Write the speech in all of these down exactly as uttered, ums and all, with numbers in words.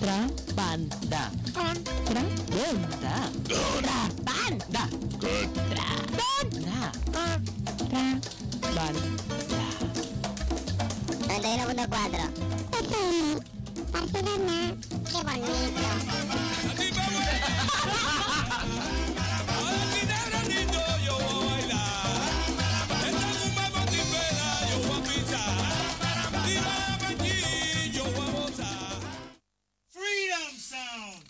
Contrabanda. Contrabanda. Contrabanda. Contrabanda. Contrabanda. noventa y uno punto cuatro. Barcelona. Qué bonito. Freedom Sound.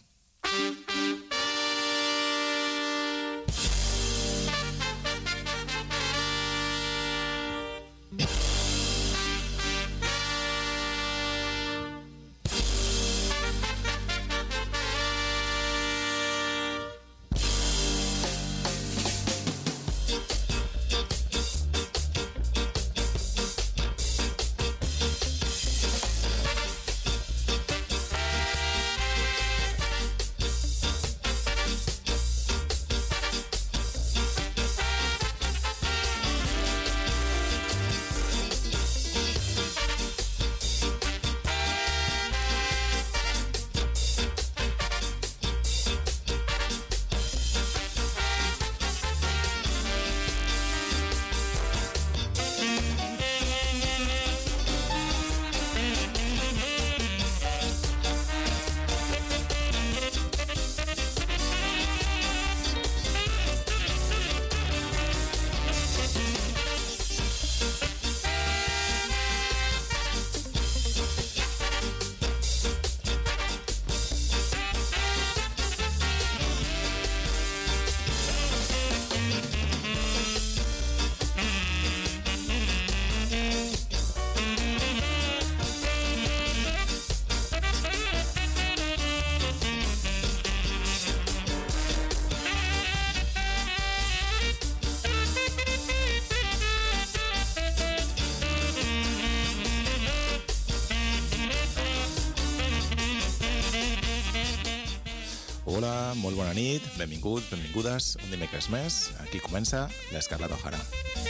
Hola, molt bona nit, benvinguts, benvingudes, un dimecres més. Aquí comença l'Escarlata O'Hara.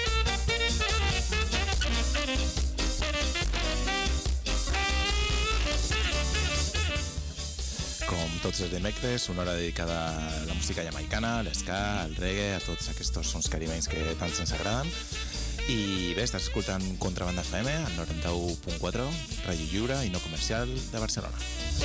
Com tots els dimecres, una hora dedicada a la música jamaicana, l'esca, el reggae, a tots aquests sons caribenys que tant ens agraden. I bé, estàs escoltant Contrabanda F M, al noranta-u punt quatre, ràdio lliure i no comercial de Barcelona.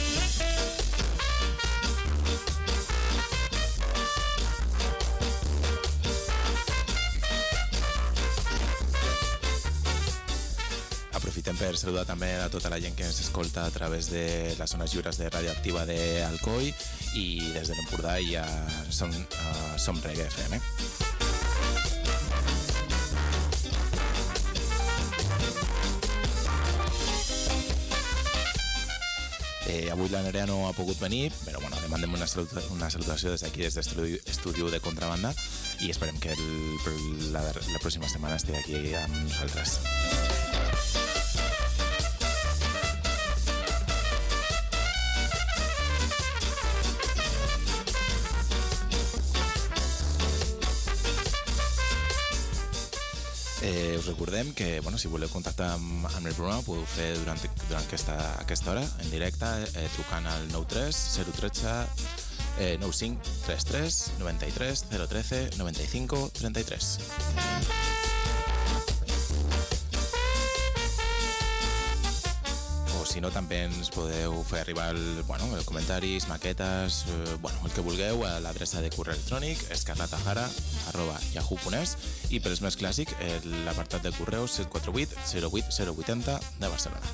Aprofitem per saludar també a tota la gent que ens escolta a través de les zones lliures de radioactiva d'Alcoi i des de l'Empordà hi ha Som, uh, Som Reggae F M. Eh, avui la Nerea no ha pogut venir, però bueno, li mandem una, saluta, una salutació des d'aquí, des de l'estudi de Contrabanda, i esperem que el, la, la pròxima setmana estigui aquí amb nosaltres. Eh, us recordem que bueno, si voleu contactar amb, amb el programa ho podeu fer durant, durant aquesta, aquesta hora en directe, eh, trucant al nou tres zero un tres eh, nou cinc tres tres noventa y tres cero trece noventa y cinco treinta y tres. O si no, també ens podeu fer arribar el, bueno, els comentaris, maquetes, eh, bueno, el que vulgueu a l'adreça de correu electrònic escarlatahara arroba yahoo punt es i per els més clàssic l'apartat de correu set quatre vuit zero vuit zero vuitanta de Barcelona.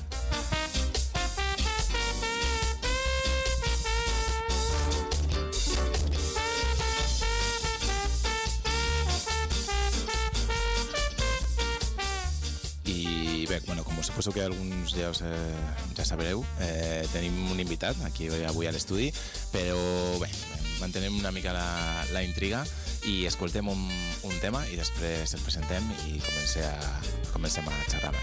I bé, bueno, com suposo que alguns ja, us, eh, ja sabreu, eh, tenim un invitat aquí avui a l'estudi, però bé, mantenem una mica la, la intriga i escoltem un, un tema i després el presentem i comencem a, comencem a xerrar.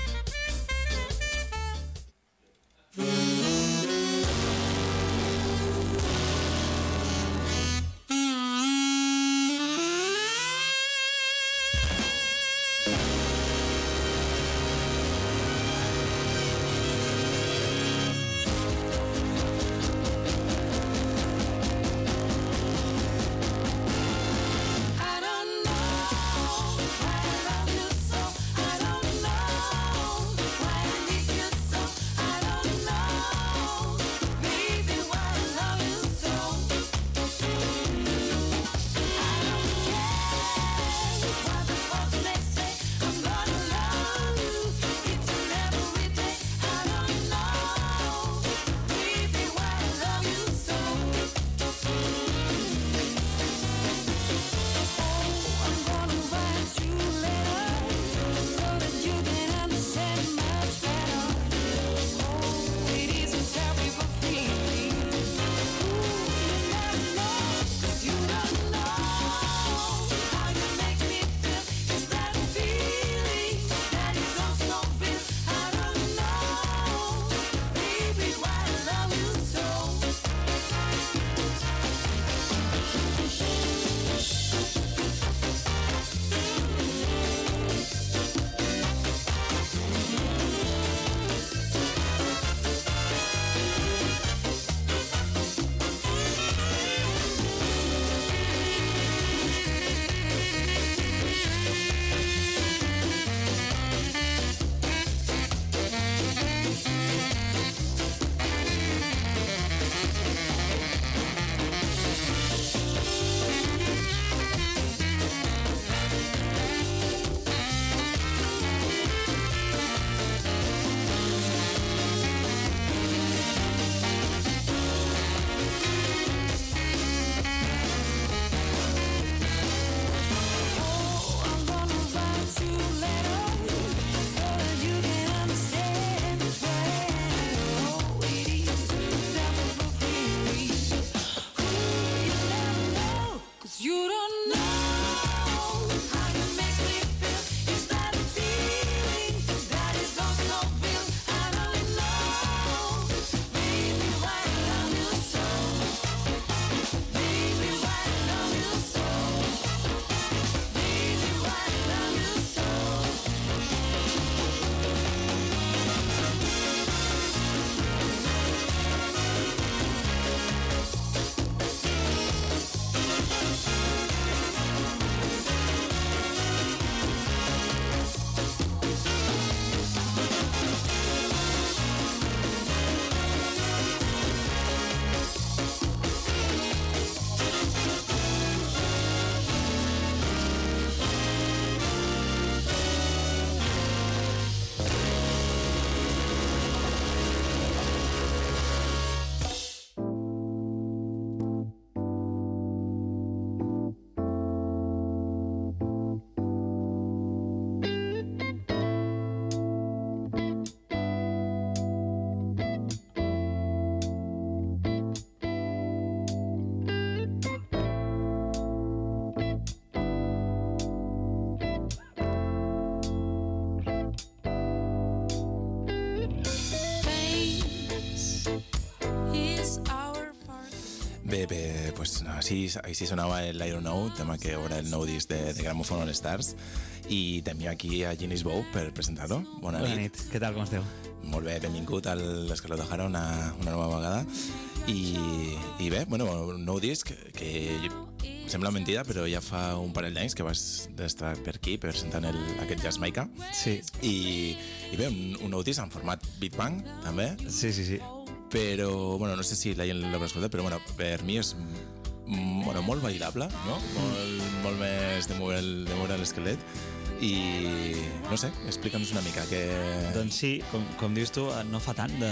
Bé, bé, pues així, així sonava el I Don't Know, tema que obre el nou disc de, de Gramophone All Stars, i tenim aquí a Ginis Bou per presentar-lo. Bona, Bona nit. nit, què tal, com esteu? Molt bé, benvingut a l'Escarlot O'Hara una, una nova vegada. I, i bé, bueno, un nou disc que sembla mentida, però ja fa un parell d'anys que vas estar per aquí presentant el, aquest Jazzmaica. Sí. I, i bé, un, un nou disc en format Big Bang, també. Sí, sí, sí. Però, bueno, no sé si la gent l'haurà escoltat, però bueno, per mi és mm, bueno, molt bailable, no? Molt, molt més de moure el- de moure l'esquelet. I, no sé, explica'ns una mica que... Doncs sí, com, com dius tu, no fa tant de,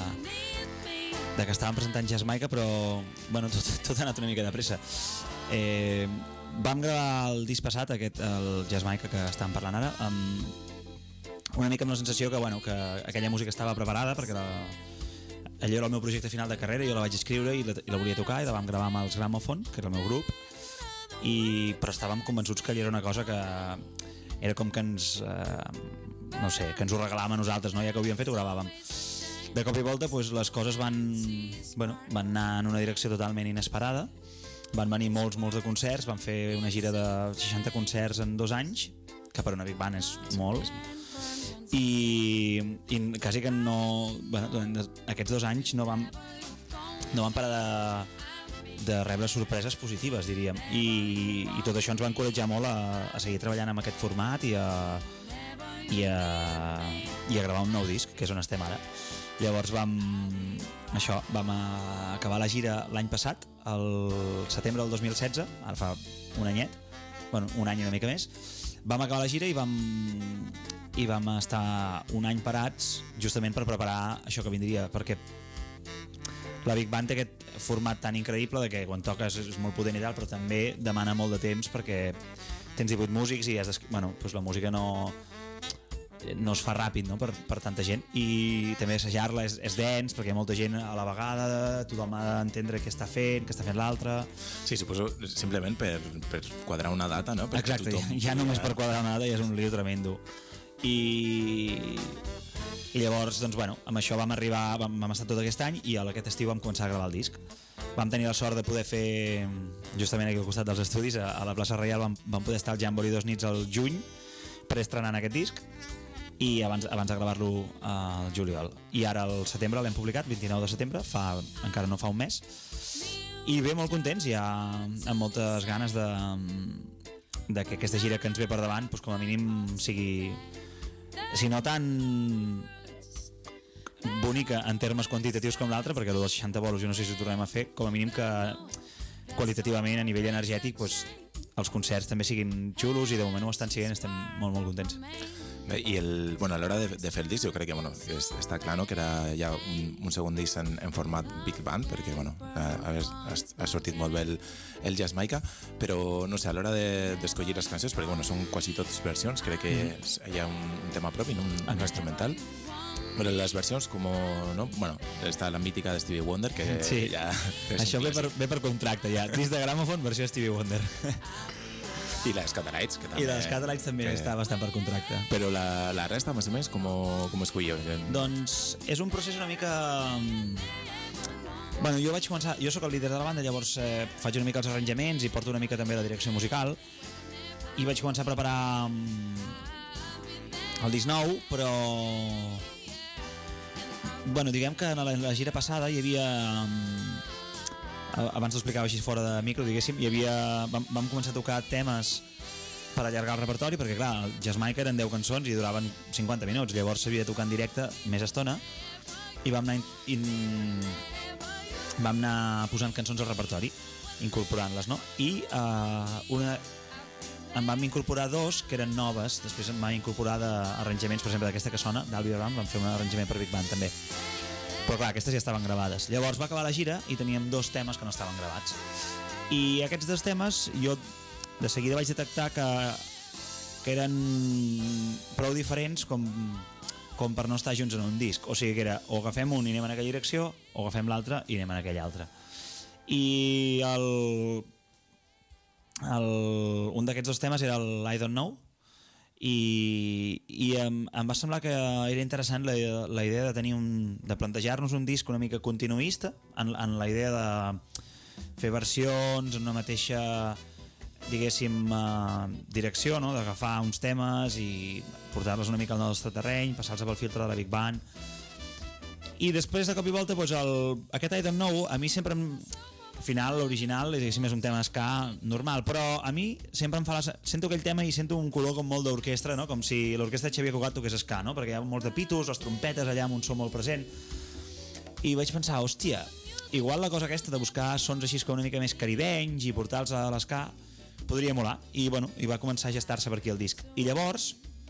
de que estàvem presentant Jazzmaica, però bueno, tot, tot ha anat una mica de pressa. Eh, vam gravar el disc passat, aquest, el Jazzmaica que estàvem parlant ara, amb una mica amb la sensació que, bueno, que aquella música estava preparada, perquè la, allò era el meu projecte final de carrera, jo la vaig escriure i la, i la volia tocar, i la vam gravar amb els Gramophone, que era el meu grup, i, però estàvem convençuts que allò era una cosa que era com que ens, eh, no sé, que ens ho regalàvem a nosaltres, no? Ja que ho havíem fet, ho gravàvem. De cop i volta, doncs, les coses van, bueno, van anar en una direcció totalment inesperada. Van venir molts, molts de concerts, van fer una gira de seixanta concerts en dos anys, que per una Big Band és molt, i, i quasi que no... Bueno, durant aquests dos anys no vam, no vam parar de, de rebre sorpreses positives, diríem, i, i tot això ens va encoratjar molt a, a seguir treballant amb aquest format i a, i a, i a gravar un nou disc, que és on estem ara. Llavors vam, això, vam acabar la gira l'any passat, el setembre del dos mil setze, ara fa un anyet, bueno, un any i una mica més. Vam acabar la gira i vam, i vam estar un any parats justament per preparar això que vindria, perquè la Big Band té aquest format tan increïble de que quan toques és molt potent i tal, però també demana molt de temps perquè tens divuit músics i has de, bueno, doncs la música no, no es fa ràpid, no? per, per tanta gent, i també assajar-la és, és dens perquè hi ha molta gent a la vegada, tothom ha d'entendre què està fent, què està fent l'altre. Sí, suposo simplement per, per quadrar una data, no? Perquè Exacte, tothom ja, ja només pugui- per quadrar una data ja és un lío tremendo. I, i llavors, doncs, bueno, amb això vam arribar, vam, vam estar tot aquest any i a aquest estiu vam començar a gravar el disc. Vam tenir la sort de poder fer, justament aquí al costat dels estudis, a, a la plaça Reial, vam, vam poder estar al Jamboree dos nits al juny per estrenar aquest disc, i abans, abans de gravar-lo al juliol. I ara al setembre l'hem publicat, vint-i-nou de setembre, fa, encara no fa un mes, i bé, molt contents, ja amb moltes ganes de, de que aquesta gira que ens ve per davant, doncs, com a mínim sigui, si no tan bonica en termes quantitatius com l'altra, perquè el dels seixanta bolos jo no sé si ho tornem a fer, com a mínim que qualitativament a nivell energètic doncs, els concerts també siguin xulos, i de moment ho estan siguent, estem molt molt contents. Bé, i el, bueno, a l'hora de, de fer el disc jo crec que bueno, és, està clar, no? Que era ja un, un segon disc en, en format Big Band, perquè bueno, ha, ha, ha sortit molt bé el, el Jazzmaica, però no sé, a l'hora d'escollir de, les cançons, perquè bueno, són quasi totes versions, crec que mm. hi ha un, un tema propi, no? un, un instrumental. Però les versions, com, no? Bueno, està la mítica de Stevie Wonder, que sí. ja... Això ve per, ve per contracte, ja. Disc de Gramophone, versió Stevie Wonder. I les Catalites, que també... I les Catalites també que... està bastant per contracte. Però la, la resta, més o menys, com, com escolliu? Doncs és un procés una mica... Bueno, jo vaig començar... Jo sóc el líder de la banda, llavors eh, faig una mica els arranjaments i porto una mica també la direcció musical, i vaig començar a preparar el disc nou, però... Bueno, diguem que en la, en la gira passada hi havia... Abans t'ho explicava així fora de micro, diguéssim, hi havia... Vam, vam començar a tocar temes per allargar el repertori, perquè clar, el Jazzmaica eren deu cançons i duraven cinquanta minuts, llavors s'havia de tocar en directe més estona, i vam anar, in... vam anar posant cançons al repertori, incorporant-les, no? I uh, una... en vam incorporar dos que eren noves, després em vam incorporar d'arranjaments, per exemple, d'aquesta que sona, d'Albi Abraham, vam fer un arranjament per Big Band també. Però clar, aquestes ja estaven gravades. Llavors va acabar la gira i teníem dos temes que no estaven gravats. I aquests dos temes jo de seguida vaig detectar que, que eren prou diferents com, com per no estar junts en un disc. O sigui que era o agafem un i anem en aquella direcció, o agafem l'altre i anem en aquella altra. I el, el, un d'aquests dos temes era el I Don't Know, i, i em, em va semblar que era interessant la, la idea de tenir un, de plantejar-nos un disc una mica continuista en, en la idea de, fer versions en una mateixa, diguéssim, uh, direcció, no? D'agafar uns temes i portar-los una mica al nostre terreny, passar-los pel filtre de la Big Band. I després, de cop i volta, doncs el, aquest item nou, a mi sempre... Em, al final, l'original, diguéssim, és un tema ska normal, però a mi sempre em fa la... Sento aquell tema i sento un color com molt d'orquestra, no? Com si l'orquestra de Xavier Cugat toqués ska, no? Perquè hi ha molts de pitos, les trompetes allà amb un so molt present. I vaig pensar, hòstia, igual la cosa aquesta de buscar sons així com una mica més caribenys i portar-los a l'esca podria molar. I, bueno, i va començar a gestar-se per aquí el disc. I llavors,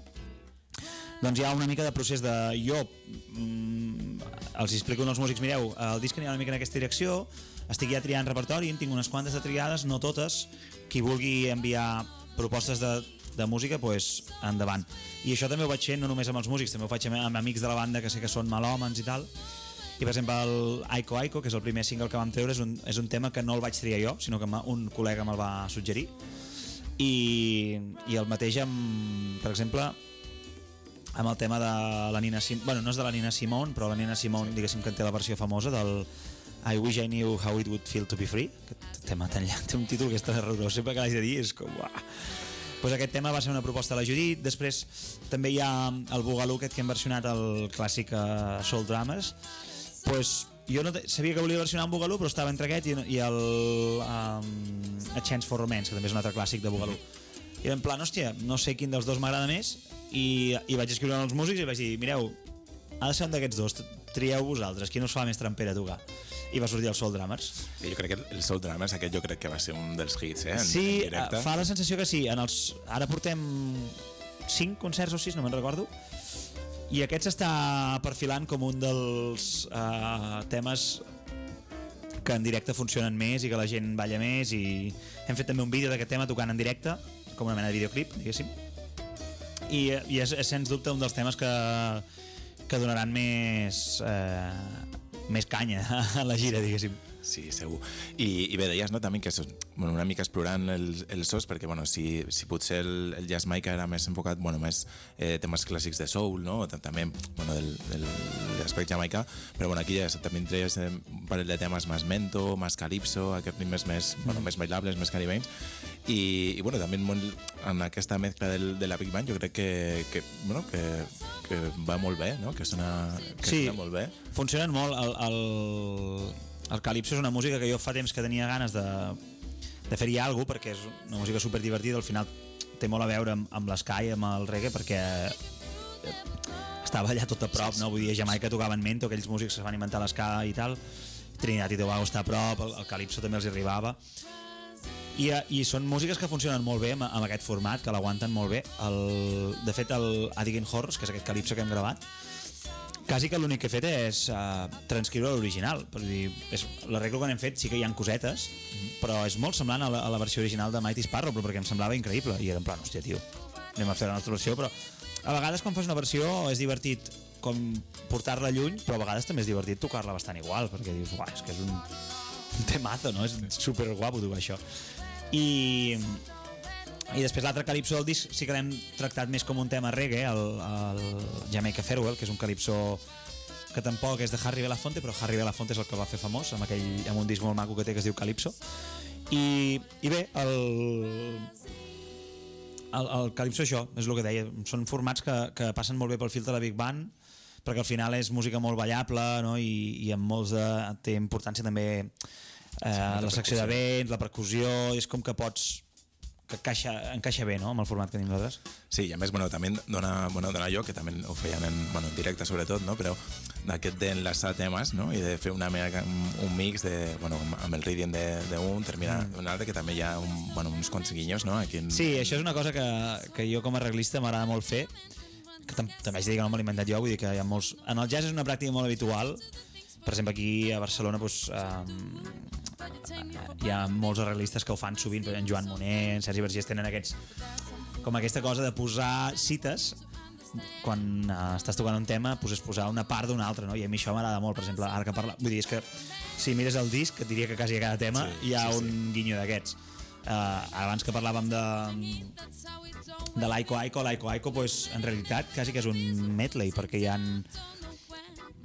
doncs hi ha una mica de procés de... Jo mm, els explico als músics, mireu, el disc anirà una mica en aquesta direcció, estic ja triant repertori, en tinc unes quantes de triades, no totes. Qui vulgui enviar propostes de, de música, doncs endavant. I això també ho vaig fer no només amb els músics, també ho faig amb amics de la banda que sé que són malòmens i tal. I per exemple el Aiko Aiko, que és el primer single que vam treure, és un, és un tema que no el vaig triar jo, sinó que un col·lega me'l va suggerir. I, i el mateix amb, per exemple, amb el tema de la Nina Simone, bueno, no és de la Nina Simone, però la Nina Simone, diguéssim, que en té la versió famosa del I Wish I Knew How It Would Feel to Be Free. Aquest tema tan llarg, té un títol que és tan horrorós, sempre que l'haig de dir és com... Uah. Pues aquest tema va ser una proposta de la Judit. Després també hi ha el Boogaloo aquest que hem versionat, el clàssic uh, Soul Dramas. Pues jo no sabia que volia versionar un Boogaloo, però estava entre aquest i, i el um, A Chance for Romance, que també és un altre clàssic de Boogaloo. I en plan, hòstia, no sé quin dels dos m'agrada més, i, i vaig escriure als músics i vaig dir, mireu, ha de ser un d'aquests dos, trieu vosaltres, quin us fa més trampera a tocar? I va sortir el Soul Drummers. Sí, jo crec que el Soul Drummers aquest jo crec que va ser un dels hits, eh? En, sí, en directe. Fa la sensació que sí. En els... Ara portem cinc concerts o sis, no me'n recordo, i aquest s'està perfilant com un dels uh, temes que en directe funcionen més i que la gent balla més, i hem fet també un vídeo d'aquest tema tocant en directe, com una mena de videoclip, diguéssim, i, i és, és sens dubte un dels temes que, que donaran més... Uh, més canya a la gira, diguéssim. Sí, segur. I, i bé, deies, no, també que és, bueno, una mica explorant els, els sos, perquè bueno, si, si potser el, el jazz Maica era més enfocat, bueno, més eh, temes clàssics de soul, no? També bueno, del, del, de l'aspecte jamaica, però bueno, aquí ja també treies eh, un parell de temes més mento, més calipso, aquests ritmes més, bueno, més bailables, més caribenys, i, i bueno, també en, en aquesta mescla del, de la Big Band jo crec que, que, bueno, que, que va molt bé, no? Que sona, que sí, sona molt bé. Funcionen molt. El, el, el calipso és una música que jo fa temps que tenia ganes de, de fer-hi alguna cosa, perquè és una música superdivertida, al final té molt a veure amb, amb l'esca i amb el reggae, perquè estava allà tot a prop, no? Vull dir, a Jamaica tocaven mento, aquells músics que es van inventar l'esca i tal, Trinidad i Tobago està a prop, el, el calipso també els arribava, i, i són músiques que funcionen molt bé amb, amb aquest format, que l'aguanten molt bé. El, de fet, el Adigan Horrors, que és aquest calipso que hem gravat, quasi que l'únic que he fet és uh, transcriure l'original. L'arreglo que n'hem fet sí que hi ha cosetes, mm-hmm. però és molt semblant a la, a la versió original de Mighty Sparrow, però perquè em semblava increïble. I era en plan, hòstia, tio, anem a fer la nostra versió, però a vegades quan fas una versió és divertit com portar-la lluny, però a vegades també és divertit tocar-la bastant igual, perquè dius, uah, és que és un, un temazo, no? És super guapo tocar això. I... I després l'altre calipso del disc sí que l'hem tractat més com un tema reggae, el, el Jamaica Farewell, que és un calipso que tampoc és de Harry Belafonte, però Harry Belafonte és el que va fer famós amb, aquell, amb un disc molt maco que té que es diu Calypso. I, i bé, el, el, el calipso això, és el que deia, són formats que, que passen molt bé pel filtre de la Big Band, perquè al final és música molt ballable, no? I, i amb molts de, té importància també eh, sí, la secció de vents, la percussió, és com que pots... que encaixa, encaixa bé, no?, amb el format que tenim nosaltres. Sí, i a més, bueno, també dona, bueno, dona lloc, que també ho feien en, bueno, en directe sobretot, no?, però d'aquest d'enlaçar temes, no?, i de fer una mega, un mix de, bueno, amb el rhythm d'un, terminar mm. d'un altre, que també hi ha un, bueno, uns quants guinyos, no?, aquí en... Sí, això és una cosa que, que jo com a arreglista m'agrada molt fer, que també haig de dir que no me l'he inventat jo, vull dir que hi ha molts... En el jazz és una pràctica molt habitual, per exemple, aquí a Barcelona, doncs, um, hi ha molts arreglistes que ho fan sovint, en Joan Moner, en Sergi Vergés tenen aquests, com aquesta cosa de posar cites quan uh, estàs tocant un tema, pues, posar una part d'un altre, no? I a mi això m'agrada molt, per exemple, ara que parla, vull dir, és que si mires el disc, et diria que quasi a cada tema sí, hi ha sí, un sí. guinyo d'aquests. Uh, abans que parlàvem de de l'Aiko Aiko, l'Aiko Aiko, pues, en realitat quasi que és un medley, perquè hi ha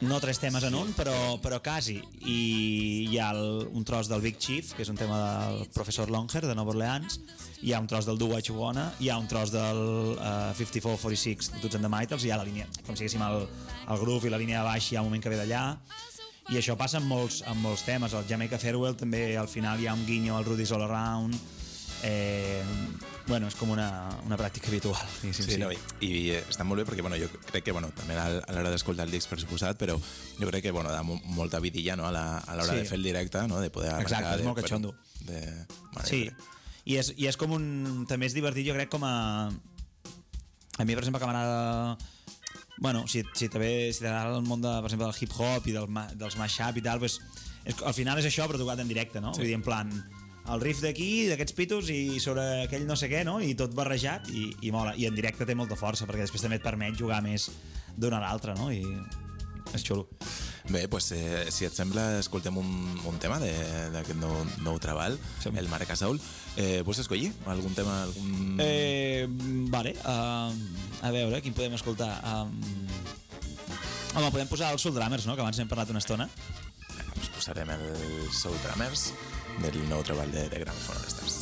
no tres temes en un, però, però quasi. I hi ha el, un tros del Big Chief, que és un tema del professor Longer, de Nova Orleans, hi ha un tros del Do What You Wanna, hi ha un tros del uh, fifty-four forty-six de Toots and the Maytals, hi ha la línia, com si haguéssim el, el groove i la línia de baix, hi ha un moment que ve d'allà, i això passa amb molts, amb molts temes. El Jamaica Farewell també al final hi ha un guinyo al Rudy's All Around. Eh, bueno, és com una, una pràctica habitual. Sí, sí, sí. No, i, i està molt bé perquè bueno, jo crec que bueno, també a l'hora d'escoltar el disc per suposat, però jo crec que bueno, da molta vidilla, no? a l'hora sí. de fer el directe, no? de poder arrencar. Exacte, és molt catxondo. De, bueno, sí, I és, i és com un... també és divertit, jo crec, com a... A mi, per exemple, que m'agrada... Bueno, si, si també si t'agrada el món de, per exemple, del hip-hop i del, dels mash-up i tal, pues, és, al final és això, però tocat en directe, no? Sí. Vull dir, en plan, el riff d'aquí, d'aquests pitos i sobre aquell no sé què, no? I tot barrejat i, i mola. I en directe té molta força, perquè després també et permet jugar més d'una a l'altra, no? I és xulo. Bé, doncs, eh, si et sembla, escoltem un, un tema d'aquest nou, nou treball, sí. el Mare Casaul. Eh, vols escollir algun tema? Algun... Eh, vale, uh, a veure, quin podem escoltar? Um, home, podem posar els Soul Drummers, no?, que abans n'hem parlat una estona. Doncs posarem el Soul Drummers del nou treball de, de Gramophone All Stars.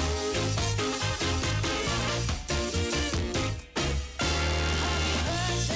Hush,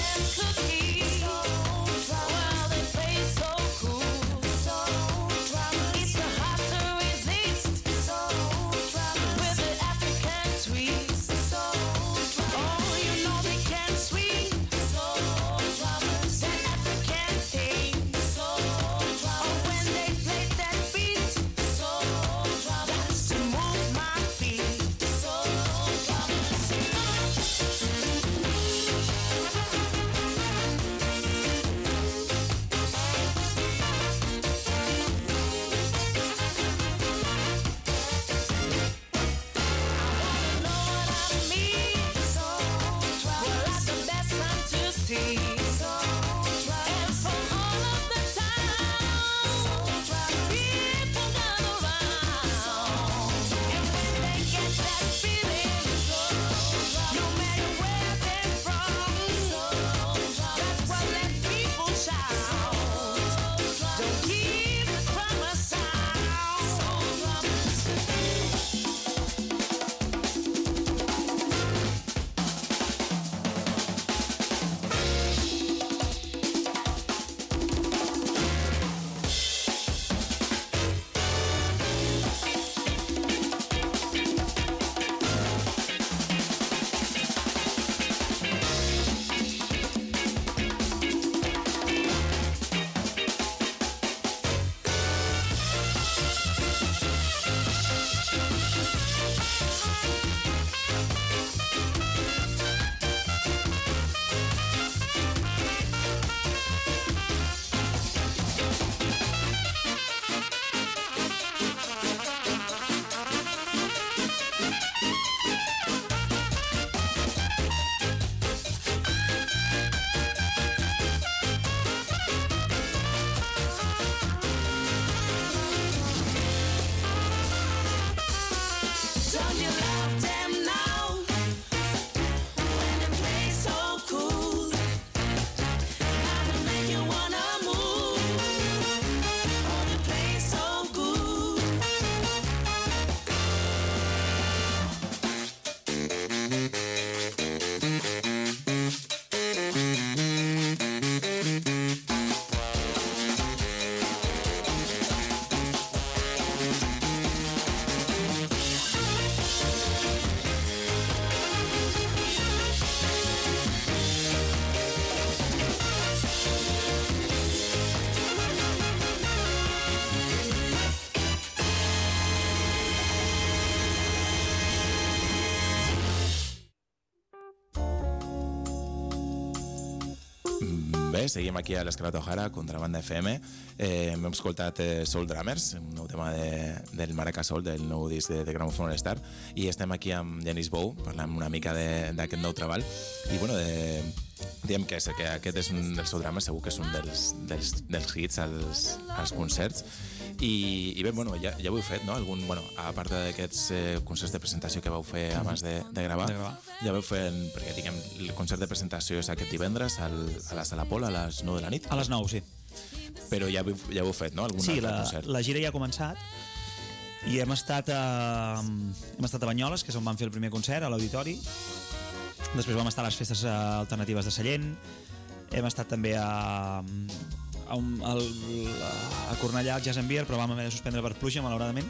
bé, seguim aquí a l'Escalata O'Hara, Contrabanda F M. Eh, hem escoltat eh, Soul Drummers, un nou tema de, del Maraca Soul, del nou disc de, de Gramophone All Star, i estem aquí amb Genís Bou, parlant una mica d'aquest nou treball. I bueno, de, diem que, és, que aquest és un dels Soul Drummers, segur que és un dels, dels, dels hits als, als concerts. I, i bé, bueno, ja, ja ho heu fet, no? Algun, bueno, a part d'aquests eh, concerts de presentació que vau fer abans de, de, gravar, de gravar, ja vau fer, perquè diguem, el concert de presentació és aquest divendres al, a la Sala Pol a les nou de la nit. A les nou, sí. Però ja, ja ho heu fet, no? Algun sí, altre la, concert? la gira ja ha començat i hem estat a, hem estat a Banyoles, que és on vam fer el primer concert, a l'Auditori. Després vam estar a les festes alternatives de Sallent. Hem estat també a... A, un, al, a Cornellà, al Jazz and Beer, però vam haver de suspendre per pluja, malauradament.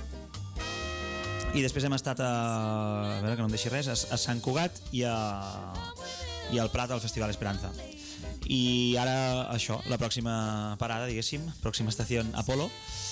I després hem estat a, a veure que no em deixi res, a, a Sant Cugat i, a, i al Prat al Festival Esperanza. I ara això, la pròxima parada, diguéssim, pròxima estació Apolo.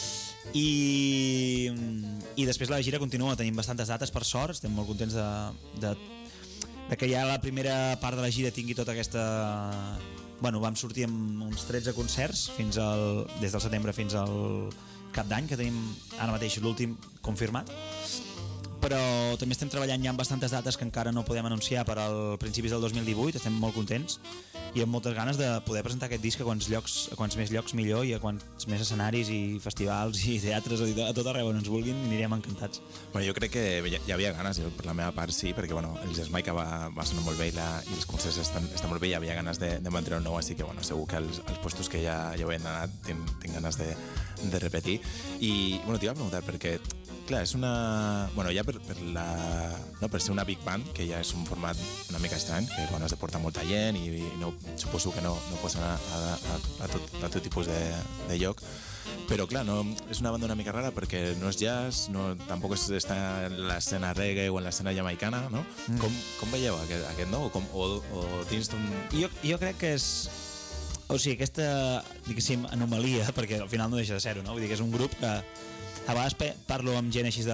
I, i després la gira continua, tenim bastantes dates, per sort, estem molt contents de, de, de que ja la primera part de la gira tingui tota aquesta... Bueno, vam sortir amb uns tretze concerts fins al, des del setembre fins al cap d'any, que tenim ara mateix l'últim confirmat. Però també estem treballant ja amb bastantes dates que encara no podem anunciar per al principis del dos mil divuit, estem molt contents i amb moltes ganes de poder presentar aquest disc a quants, llocs, a quants més llocs millor i a quants més escenaris i festivals i teatres, a tot arreu on ens vulguin, anirem encantats. Bueno, jo crec que ja, ja havia ganes, jo per la meva part sí, perquè bueno, el Jamaica va, va sonar molt bé i, la, i els concerts estan, estan molt bé, ja havia ganes de, de mantenir el nou, així que bueno, segur que els, els postos que ja, ja ho hem anat tinc, tinc ganes de, de repetir. I bueno, t'hi va preguntar perquè clar, és una... Bueno, ja per, per, la, no, per ser una big band, que ja és un format una mica estrany, que bueno, has de portar molta gent i, i no, suposo que no, no pots anar a, a, a, tot, a tot tipus de, de lloc. Però clar, no, és una banda una mica rara perquè no és jazz, no, tampoc és, està en l'escena reggae o en l'escena jamaicana, no? Mm. Com, com veieu aquest, aquest nou? Com, o, o dins d'un... Jo, jo crec que és... O sigui, aquesta, diguéssim, anomalia, perquè al final no deixa de ser-ho, no? Vull dir que és un grup que a vegades parlo amb gent així de,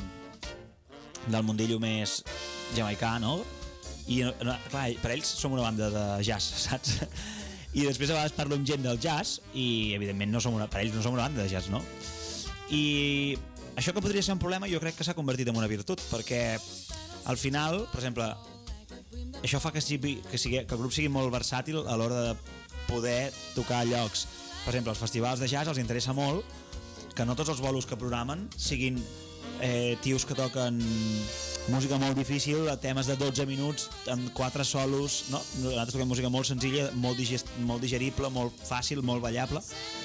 del mundillo més jamaicà, no? I clar, per ells som una banda de jazz, saps? I després a vegades parlo amb gent del jazz i evidentment no som una, per ells no som una banda de jazz, no? I això que podria ser un problema jo crec que s'ha convertit en una virtut, perquè al final, per exemple, això fa que, sigui, que, sigui, que el grup sigui molt versàtil a l'hora de poder tocar llocs. Per exemple, als festivals de jazz els interessa molt que no tots els bolos que programen siguin eh, tios que toquen música molt difícil, temes de dotze minuts amb quatre solos, no? Nosaltres toquem música molt senzilla, molt, digest, molt digerible, molt fàcil, molt ballable.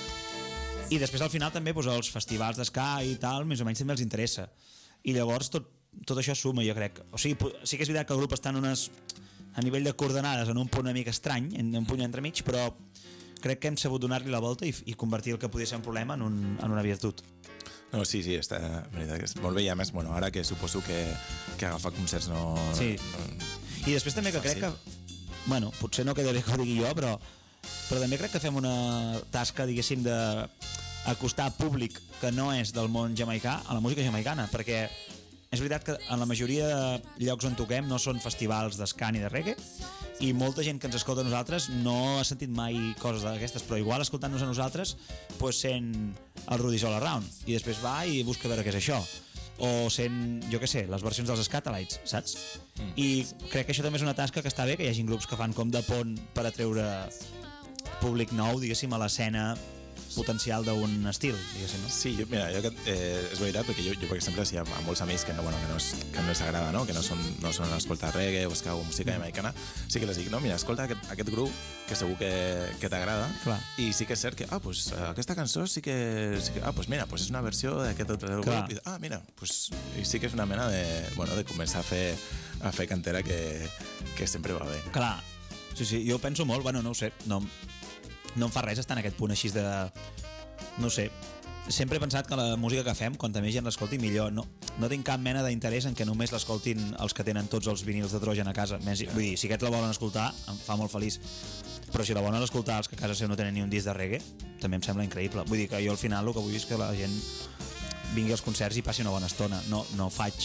I després al final també doncs, els festivals d'esca i tal, més o menys també els interessa. I llavors tot, tot això suma, jo crec. O sigui, sí que és veritat que el grup està en unes, a nivell de coordenades en un punt una mica estrany, en un punt entremig, però crec que hem sabut donar-li la volta i, i convertir el que podia ser un problema en, un, en una virtut. No, sí, sí, està és molt bé i a més, bueno, ara que suposo que, que agafar concerts no... Sí. no I després també que crec que, bueno, potser no queda bé que ho digui jo, però, però també crec que fem una tasca, diguéssim, d'acostar públic que no és del món jamaicà a la música jamaicana, perquè és veritat que en la majoria de llocs on toquem no són festivals d'esca ni de reggae i molta gent que ens escolta a nosaltres no ha sentit mai coses d'aquestes, però igual escoltant-nos a nosaltres pues sent el Rudy's All Around i després va i busca veure què és això o sent, jo què sé, les versions dels Scatalites, saps? Mm. I crec que això també és una tasca que està bé, que hi hagi grups que fan com de pont per atreure públic nou, diguéssim, a l'escena potencial d'un estil, diguéssim, no? Sí, jo, mira, jo, eh, és veritat, perquè jo, jo per exemple, si hi ha molts amics que no, bueno, que no, és, que no els agrada, no? Que no són, no són a escoltar reggae o escau música jamaicana, sí que les dic, no, mira, escolta aquest, aquest grup que segur que, que t'agrada i sí que és cert que, ah, pues aquesta cançó sí que, sí que ah, pues mira, pues és una versió d'aquest altre grup i, ah, mira, pues i sí que és una mena de, bueno, de començar a fer, a fer cantera que, que sempre va bé. Clar, sí, sí, jo penso molt, bueno, no ho sé, no... no em fa res estar en aquest punt així de... no sé, sempre he pensat que la música que fem, quanta més gent l'escolti millor, no, no tinc cap mena d'interès en que només l'escoltin els que tenen tots els vinils de Trojan a casa. Més, vull dir, si aquests la volen escoltar em fa molt feliç, però si la volen escoltar els que a casa seu no tenen ni un disc de reggae també em sembla increïble. Vull dir que jo al final el que vull és que la gent vingui als concerts i passi una bona estona, no, no faig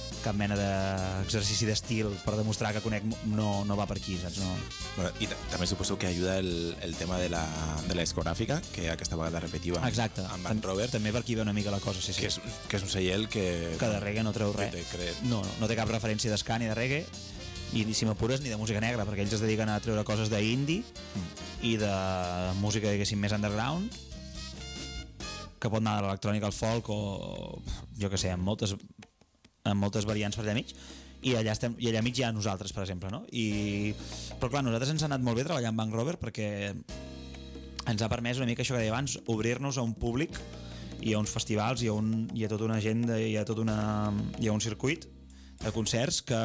cap mena d'exercici d'estil per demostrar que conec no, no va per aquí, saps? No. Bueno, i també suposo que ajuda el, el tema de la, de la discogràfica, que aquesta vegada repetiva amb, Exacte, amb Van Robert, també per aquí ve una mica la cosa, sí, sí. que és, que és un segell que... Que de reggae no treu res. Que té, no, no, no té cap referència d'esca ni de reggae, i si m'apures ni de música negra, perquè ells es dediquen a treure coses d'indie mm. i de música, diguéssim, més underground, que pot anar de l'electrònica al folk o jo que sé, amb moltes, amb moltes variants per allà mig, i allà, estem, i allà mig hi ha nosaltres, per exemple, no? I, però clar, nosaltres ens ha anat molt bé treballar amb Bank Rover perquè ens ha permès una mica això que deia abans, obrir-nos a un públic i a uns festivals i a, un, i a tota una agenda i a, tot una, i a un circuit de concerts que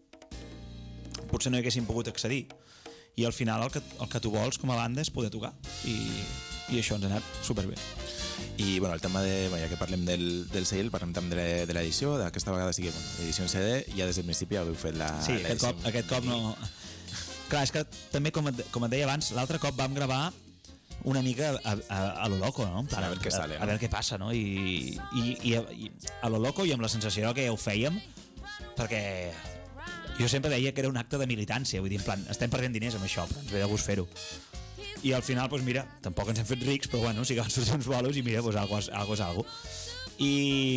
potser no hi haguéssim pogut accedir, i al final el que, el que tu vols com a banda és poder tocar, i, i això ens ha anat superbé. I bueno, el tema de, ja que parlem del, del segell, parlem també de, de l'edició, d'aquesta vegada sí que bueno, l'edició en C D, ja des del principi heu fet la Sí, aquest cop, aquest cop no... Clar, és que també, com et, com et deia abans, l'altre cop vam gravar una mica a, a, a lo loco, no? A veure què sale, no? A veure què passa, no? I, i, i, i a lo loco i amb la sensació que ho fèiem, perquè jo sempre deia que era un acte de militància, vull dir, en plan, estem perdent diners amb això, però ens ve de gust fer-ho. I al final, doncs mira, tampoc ens hem fet rics, però bueno, sí que van sortir uns bolos i mira, doncs algo és algo. És algo. I,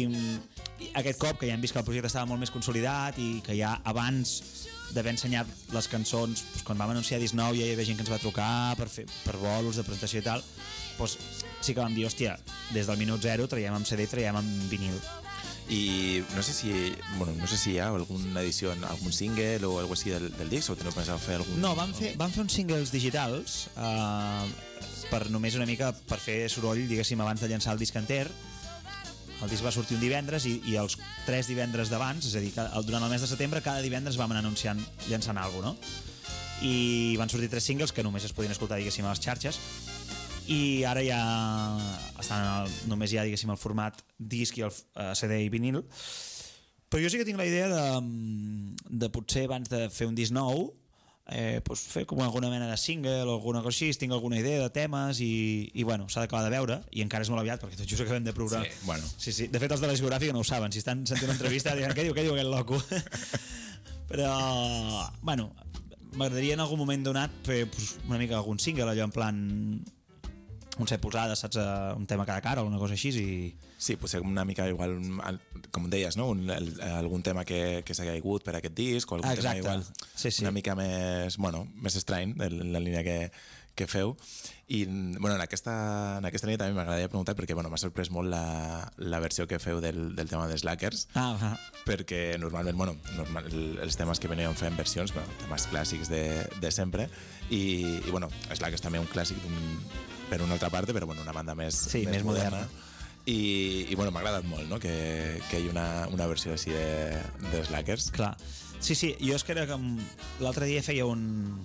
I aquest cop, que ja hem vist que el projecte estava molt més consolidat i que ja abans d'haver ensenyat les cançons, doncs quan vam anunciar disc nou ja hi havia gent que ens va trucar per, fer, per bolos de presentació i tal, doncs sí que vam dir, hòstia, des del minut zero traiem amb C D i traiem amb vinil. I no sé si, bueno, no sé si hi ha alguna edició, algun single o alguna així del, del disc, o teniu pensat fer algun... No, vam fer, vam fer uns singles digitals uh, per només una mica per fer soroll, diguéssim, abans de llançar el disc enter. El disc va sortir un divendres i, i els tres divendres d'abans, és a dir, que durant el mes de setembre cada divendres vam anar anunciant, llançant alguna cosa, no? I van sortir tres singles que només es podien escoltar, diguéssim, a les xarxes, i ara ja estan el, només hi ha, diguéssim, el format disc i el uh, C D i vinil, però jo sí que tinc la idea de, de potser abans de fer un disc nou eh, doncs fer com alguna mena de single o alguna cosa així, tinc alguna idea de temes i, i bueno, s'ha d'acabar de veure, i encara és molt aviat perquè tot just acabem de programar. Sí, bueno. Sí, sí. De fet, els de la discogràfica no ho saben, si estan sentint una entrevista diran, què diu, què diu aquest loco? Però, bueno, m'agradaria en algun moment donat fer pues, una mica algun single, allò en plan un set polzades, saps, un tema cada cara o una cosa així i... Sí, potser una mica igual, com deies, no? Un, el, algun tema que, que s'ha caigut per aquest disc o algun Exacte. tema igual sí, sí. una mica més, bueno, més estrany en la línia que, que feu. I bueno, en, aquesta, en aquesta línia també m'agradaria preguntar perquè bueno, m'ha sorprès molt la, la versió que feu del, del tema de Slackers, ah, ah. perquè normalment bueno, normal, els temes que veníem fent versions, bueno, temes clàssics de, de sempre i, i bueno, Slackers també un clàssic per una altra part, però bueno, una banda més, sí, més, més moderna, moderna. I, i bueno, m'ha agradat molt, no? que, que hi hagi una, una versió així de, de Slackers. Clar, sí, sí, jo és que era com... L'altre dia feia un...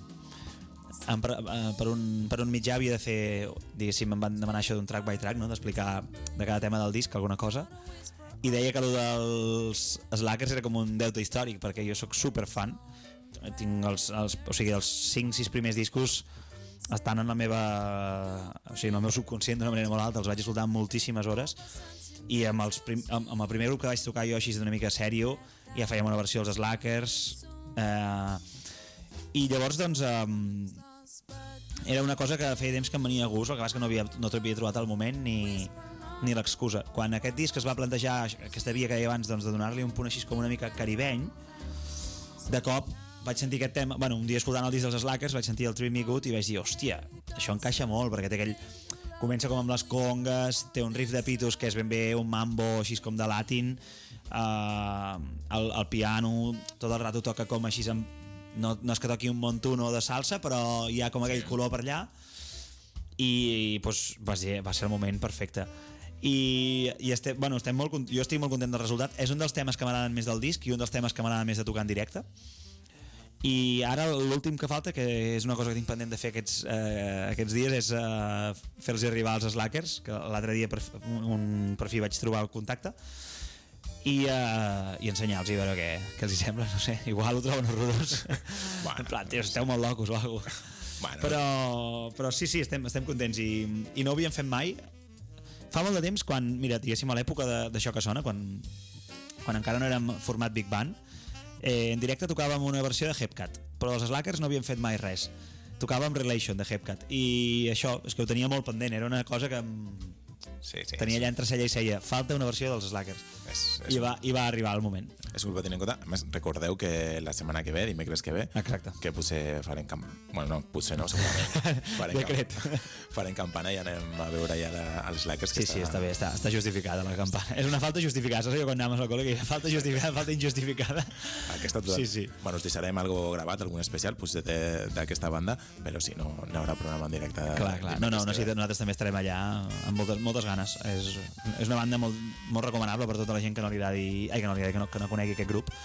En, per, per, un, per un mitjà havia de fer, diguéssim, em van demanar això d'un track by track, no? D'explicar de cada tema del disc alguna cosa, i deia que el dels Slackers era com un deute històric, perquè jo sóc super fan, tinc els, els, o sigui, els cinc sis primers discos estan en la meva, o sigui, en el meu subconscient d'una manera molt alta, els vaig escoltar moltíssimes hores, i amb, els prim, amb, amb el primer grup que vaig tocar jo així d'una mica sèrio ja fèiem una versió dels Slackers, eh, i llavors doncs eh, era una cosa que feia temps que em venia a gust, el que passa que no, havia, no t'havia trobat el moment ni, ni l'excusa. Quan aquest disc es va plantejar aquesta via que deia abans, doncs, de donar-li un punt així com una mica caribeny, de cop vaig sentir aquest tema, bueno, un dia escoltant el disc dels Slackers vaig sentir el Treat Me Good i vaig dir, hòstia, això encaixa molt, perquè té aquell... Comença com amb les congues, té un riff de pitos que és ben bé un mambo així com de latin, uh, el, el piano tot el rato toca com així, amb, no, no és que toqui un montuno de salsa, però hi ha com aquell color per allà, i, i pues, va, ser, va ser el moment perfecte. I, i estem, bueno, estem molt, jo estic molt content del resultat, és un dels temes que m'agraden més del disc i un dels temes que m'agraden més de tocar en directe. I ara l'últim que falta, que és una cosa que tinc pendent de fer aquests, eh, aquests dies, és eh, fer-los arribar als Slackers, que l'altre dia per, un, per fi vaig trobar el contacte, i, eh, i ensenyar-los i veure què, què els hi sembla, no sé, igual ho troben horrorós. Bueno, en plan, tio, esteu molt locos o alguna cosa. Bueno. Però, però sí, sí, estem, estem contents i, i no ho havíem fet mai. Fa molt de temps, quan, mira, diguéssim, a l'època d'això que sona, quan quan encara no érem format Big Band, eh, en directe tocàvem una versió de Hepcat, però els Slackers no havien fet mai res. Tocàvem Relation de Hepcat, i això, és que ho tenia molt pendent, era una cosa que em... Sí, sí, tenia sí. allà entre cella i cella, falta una versió dels Slackers. És, és I, va, I va arribar el moment. És un per tenir en compte. A més, recordeu que la setmana que ve, dimecres que ve, Exacte. que potser farem camp... Bueno, no, potser no, segurament. Farem, Decret. camp... farem campana i anem a veure ja la, els Lakers. Que Sí, sí, està bé, està, està justificada la campana. És una falta justificada, saps jo quan anàvem al col·le que hi ha falta justificada, falta injustificada. Aquesta, Sí, sí. Bueno, us deixarem algo gravat, algun especial pues, d'aquesta banda, però sí, no, no haurà programa en directe. Clar, clar. No, no, no, sí, nosaltres també estarem allà amb moltes, moltes ganes. És, és una banda molt, molt recomanable per tota la gent que no li agradi, ai, que no li agradi, que no, que no conegui aquest grup.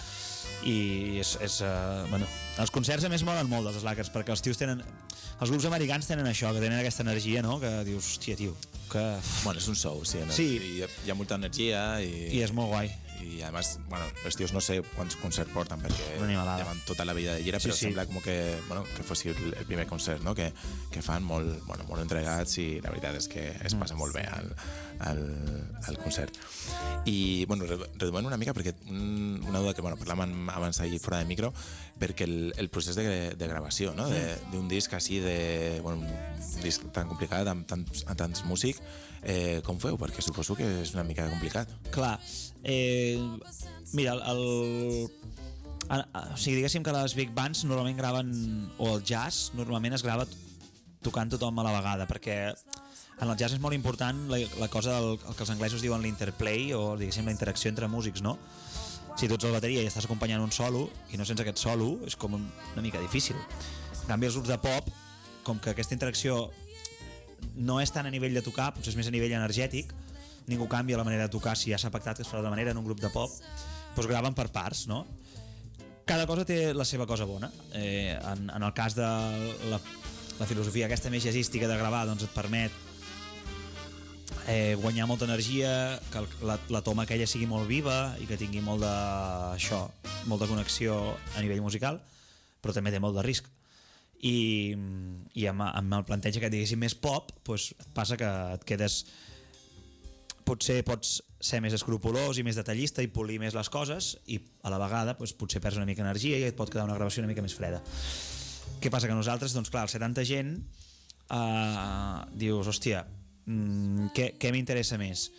I és, és uh, bueno, els concerts a més molen molt dels Slackers, perquè els tios tenen, els grups americans tenen això, que tenen aquesta energia, no? Que dius, hòstia, tio, que... Bueno, és un show, sí, no? Sí. I hi ha, hi ha molta energia i... I és molt guai. I a més, bueno, els tios no sé quants concerts porten perquè Una animalada. llevan tota la vida de gira, Sí, però sí. sembla com que, bueno, que fos el, el primer concert, no? Que, que fan molt, bueno, molt entregats i la veritat és que es passa molt bé al, al, al concert. I, bueno, reduïm una mica perquè un, una duda que, bueno, parlàvem abans ahir fora de micro, perquè el, el procés de, de gravació, no? D'un disc així de, bueno, un disc tan complicat, amb tants, amb tants músics, eh, com feu? Perquè suposo que és una mica complicat. Clar, eh, mira, el, el, a, a, o sigui, diguéssim que les big bands normalment graven, o el jazz normalment es grava tocant tothom a la vegada, perquè en el jazz és molt important la, la cosa del el que els anglesos diuen l'interplay, o diguéssim la interacció entre músics, no? Si tu ets a la bateria i estàs acompanyant un solo i no sents aquest solo, és com una mica difícil. En canvi, els grups de pop, com que aquesta interacció no és tant a nivell de tocar, potser és més a nivell energètic, ningú canvia la manera de tocar si ja s'ha pactat que es farà de manera en un grup de pop, doncs graven per parts, no? Cada cosa té la seva cosa bona. Eh, en, en el cas de la, la filosofia aquesta més jazzística de gravar, doncs et permet eh, guanyar molta energia, que el, la, la toma aquella sigui molt viva i que tingui molt de, això, molta connexió a nivell musical, però també té molt de risc. I, i amb, amb el planteig que diguéssim més pop, doncs passa que et quedes, potser pots ser més escrupolós i més detallista i polir més les coses, i a la vegada doncs, potser perds una mica energia i et pot quedar una gravació una mica més freda. Què passa? Que nosaltres, doncs clar, al ser tanta gent, eh, dius, hòstia, mm, què, què m'interessa més?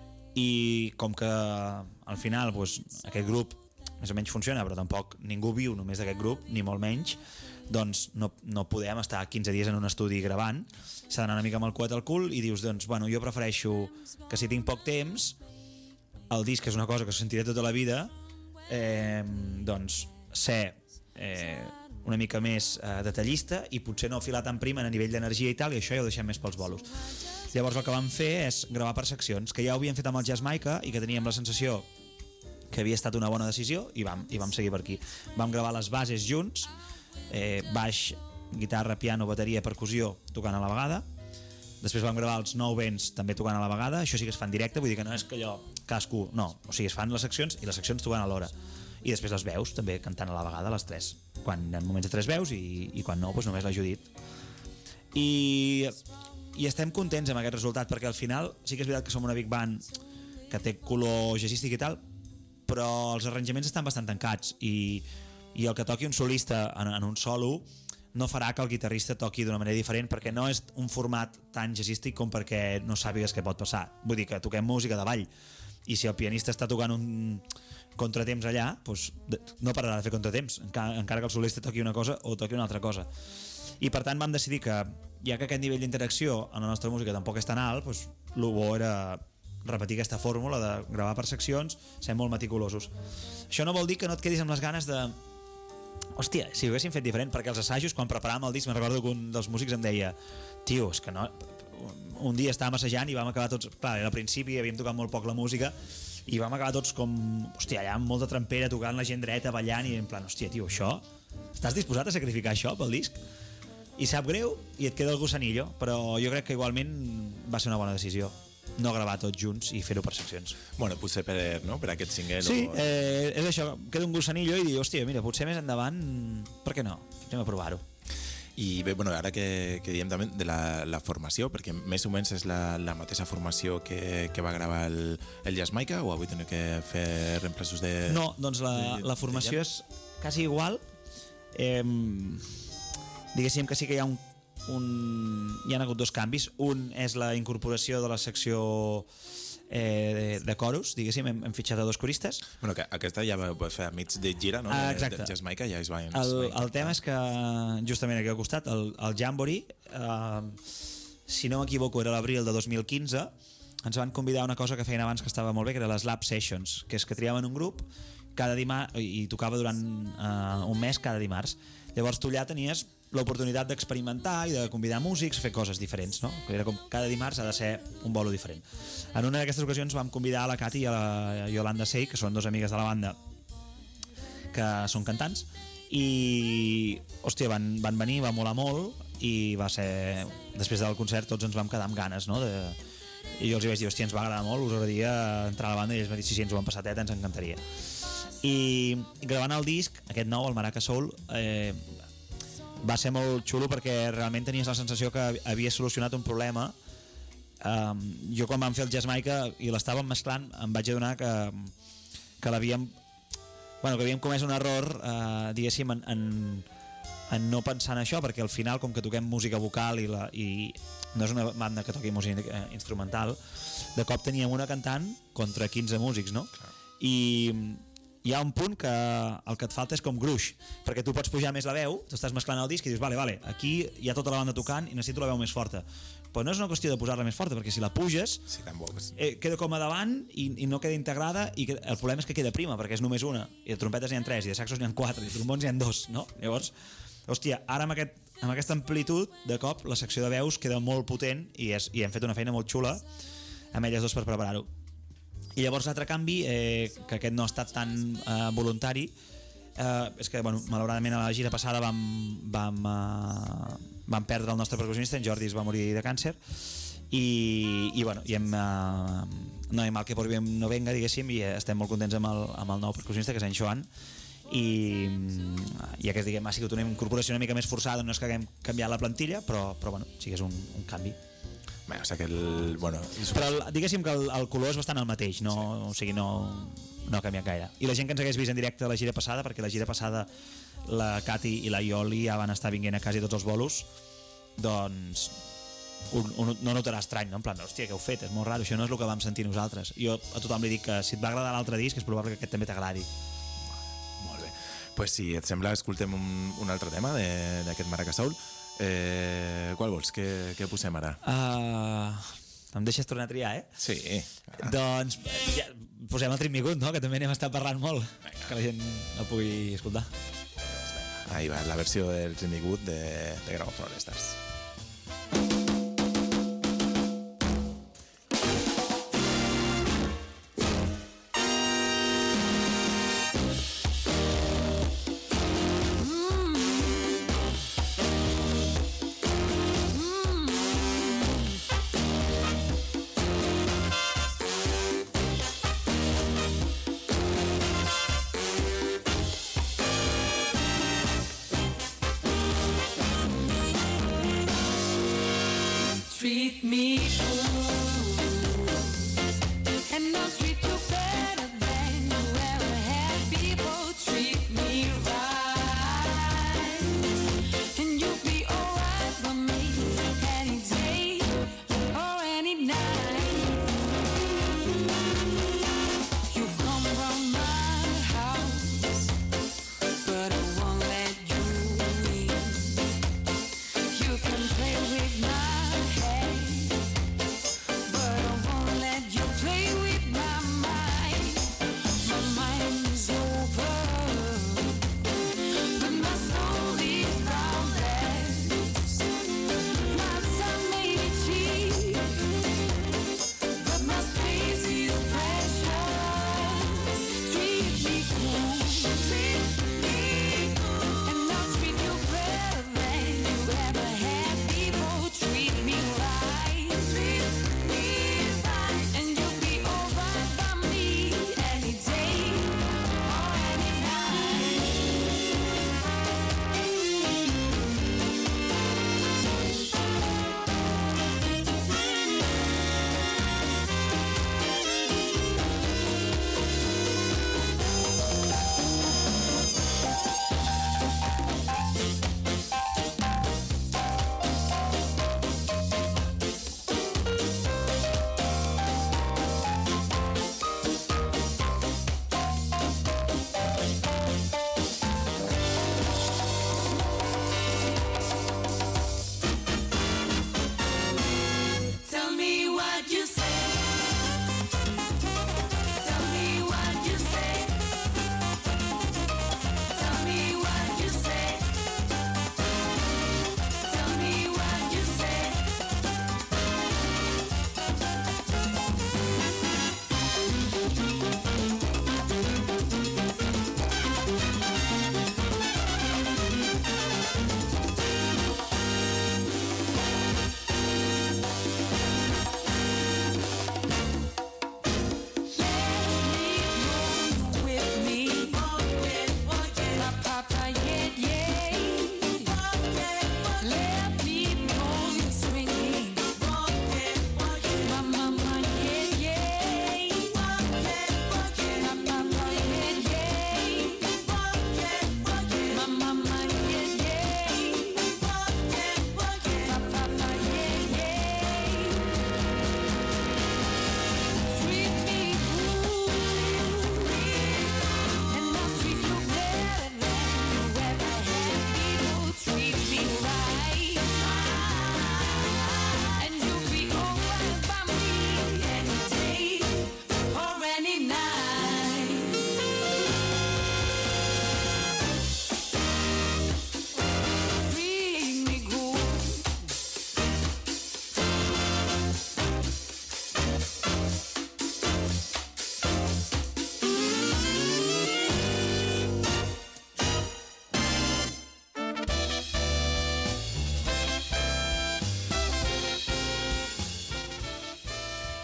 I com que al final doncs, aquest grup més o menys funciona, però tampoc ningú viu només d'aquest grup, ni molt menys, doncs no, no podem estar quinze dies en un estudi gravant, s'ha d'anar una mica amb el coet al cul i dius, doncs, bueno, jo prefereixo que si tinc poc temps, el disc és una cosa que sentiré tota la vida, eh, doncs ser eh, una mica més eh, detallista i potser no filar tan prim a nivell d'energia i tal, i això ja ho deixem més pels bolos. Llavors el que vam fer és gravar per seccions, que ja ho havíem fet amb el Jazzmaica i que teníem la sensació que havia estat una bona decisió, i vam, i vam seguir per aquí. Vam gravar les bases junts, eh, baix, guitarra, piano, bateria, percussió, tocant a la vegada. Després vam gravar els nou vents també tocant a la vegada. Això sí que es fa en directe, vull dir que no és que allò cadascú, no, o sigui, es fan les seccions i les seccions tocant alhora. I després les veus també cantant a la vegada, les tres, quan hi ha moments de tres veus, i, i quan no, doncs només la Judit. I, i estem contents amb aquest resultat, perquè al final sí que és veritat que som una big band que té color jazzístic i tal, però els arranjaments estan bastant tancats, i, i el que toqui un solista en, en un solo no farà que el guitarrista toqui d'una manera diferent, perquè no és un format tan jazzístic com perquè no sàpigues què pot passar. Vull dir que toquem música de ball, i si el pianista està tocant un contratemps allà, doncs no pararà de fer contratemps, encara que el solista toqui una cosa o toqui una altra cosa. I per tant vam decidir que, ja que aquest nivell d'interacció en la nostra música tampoc és tan alt, doncs el bo era repetir aquesta fórmula de gravar per seccions, ser molt meticulosos. Això no vol dir que no et quedis amb les ganes de... Hòstia, si ho haguéssim fet diferent, perquè els assajos, quan preparàvem el disc, me'n recordo que un dels músics em deia, tio, és que no... Un dia estàvem assajant i vam acabar tots... Clar, era al principi, havíem tocat molt poc la música, i vam acabar tots com... Hòstia, allà amb molta trampera, tocant la gent dreta, ballant, i en plan, hòstia, tio, això... Estàs disposat a sacrificar això pel disc? I sap greu, i et queda el gossanillo, però jo crec que igualment va ser una bona decisió no gravar tots junts i fer-ho per seccions. Bueno, potser per, no? Per aquest single. Sí, o... eh, és això, queda un gossanillo i dir, hòstia, mira, potser més endavant, per què no? Anem a provar-ho. I bé, bueno, ara que, que diem també de la, la formació, perquè més o menys és la, la mateixa formació que, que va gravar el, el Jazzmaica, o avui teniu que fer reemplaços de... No, doncs la, de- la formació de és quasi igual. Eh, diguéssim que sí que hi ha un, un... hi ha hagut dos canvis. Un és la incorporació de la secció eh, de, de coros, diguéssim, hem, hem fitxat a dos coristes. Bueno, que aquesta ja va fer a mig de gira, no? Ah, De- exacte. De Jazzmaica ja es va... es El, va el tema és que justament aquí al costat, el, el Jamboree, eh, si no m'equivoco era l'abril de dos mil quinze, ens van convidar a una cosa que feien abans que estava molt bé, que era les Lab Sessions, que és que triaven un grup cada dimarts i tocava durant eh, un mes cada dimarts. Llavors tu allà tenies l'oportunitat d'experimentar i de convidar músics, fer coses diferents, no? Era com cada dimarts ha de ser un bolo diferent. En una d'aquestes ocasions vam convidar a la Cati i a la Yolanda Sey, que són dos amigues de la banda que són cantants, i hòstia, van, van venir, va molar molt, i va ser... Després del concert tots ens vam quedar amb ganes, no? De... I jo els hi vaig dir, hòstia, ens va agradar molt, us agradaria entrar a la banda, i ells van dir, sí, sí, ens ho vam passar teta, ens encantaria. I gravant el disc, aquest nou, el Maraca Soul, eh, va ser molt xulo perquè realment tenies la sensació que havia solucionat un problema. Um, jo quan vam fer el Jazzmaica i l'estàvem mesclant em vaig adonar que, que l'havíem bueno, que havíem comès un error uh, diguéssim en, en, en no pensar en això, perquè al final com que toquem música vocal i, la, i no és una banda que toqui música eh, instrumental, de cop teníem una cantant contra quinze músics, no? Clar. I hi ha un punt que el que et falta és com gruix, perquè tu pots pujar més la veu, tu estàs mesclant el disc i dius, vale, vale, aquí hi ha tota la banda tocant i necessito la veu més forta. Però no és una qüestió de posar-la més forta, perquè si la puges, Sí, tampoc. eh, queda com a davant i, i no queda integrada, i que, el problema és que queda prima, perquè és només una, i de trompetes n'hi ha tres, i de saxos n'hi ha quatre, i de trombons n'hi ha dos, no? Llavors, hòstia, ara amb, aquest, amb aquesta amplitud, de cop, la secció de veus queda molt potent i, és, i hem fet una feina molt xula amb elles dos per preparar-ho. I llavors l'altre canvi, eh, que aquest no ha estat tan eh, voluntari, eh, és que bueno, malauradament a la gira passada vam, vam, eh, vam perdre el nostre percussionista, en Jordi es va morir de càncer, i, i, bueno, i hem, eh, no hi ha mal que por bien no venga, diguéssim, i estem molt contents amb el, amb el nou percussionista, que és en Joan, i, i aquest, diguem, ha sigut una incorporació una mica més forçada, no és que haguem canviat la plantilla, però, però bueno, sí que és un, un canvi. Bé, o sigui que el... Bueno, Però el, diguéssim que el, el color és bastant el mateix, no, sí. O sigui, no, no ha canviat gaire. I la gent que ens hagués vist en directe a la gira passada, perquè la gira passada la Cati i la Ioli ja van estar vinguent a quasi tots els bolos, doncs un, un, no notarà estrany, no? En plan, hòstia, què heu fet? És molt raro, això no és el que vam sentir nosaltres. Jo a tothom li dic que si et va agradar l'altre disc és probable que aquest també t'agradi. molt bé. Pues si et sembla, escoltem un, un altre tema de- d'aquest Maraca Soul. Eh, qual vols? Què, què posem ara? Uh, em deixes tornar a triar, eh? Sí. Ah. Doncs ja, posem el Trimmigut, no? Que també n'hem estat parlant molt. Vinga. Que la gent el pugui escoltar. Ahí va, la versió del Trinity Good de, de Grau Foresters. Thank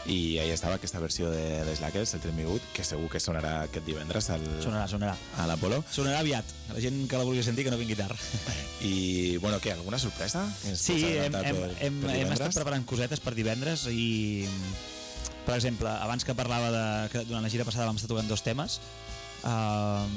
i ahí estava aquesta versió de les Slackers, el Tell Me Good, que segur que sonarà aquest divendres al, Sonarà, sonarà. a l'Apolo. Sonarà aviat. La gent que la vulgui sentir que no vingui tard. I, bueno, què, alguna sorpresa? Ens Sí, pots hem, adelantar hem, per, hem, per hem divendres? estat preparant cosetes per divendres i, per exemple, abans que parlava de, que durant la gira passada vam estar tocant dos temes, uh,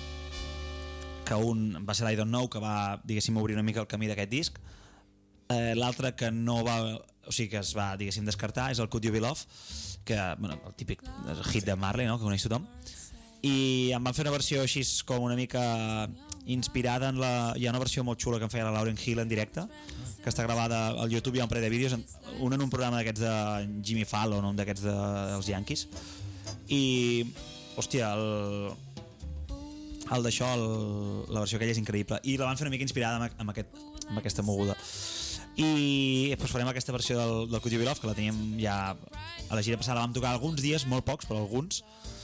que un va ser l'I Don't Know, que va, diguéssim, obrir una mica el camí d'aquest disc. Uh, L'altre que no va, o sigui, que es va, diguéssim, descartar és el Could You Be Love, que, bueno, el típic hit de Marley, no?, que coneix tothom. I em van fer una versió així com una mica inspirada en la... Hi ha una versió molt xula que em feia la Lauryn Hill en directe, que està gravada al YouTube, hi ha un parell de vídeos, un en un programa d'aquests de Jimmy Fallon, un d'aquests de, dels Yankees, i, hòstia, el, el d'això, el, la versió aquella és increïble, i la van fer una mica inspirada amb, amb, aquest, amb aquesta moguda. I doncs farem aquesta versió del, del Could You Be Love, que la teníem ja a la gira passada, la vam tocar alguns dies, molt pocs, però alguns,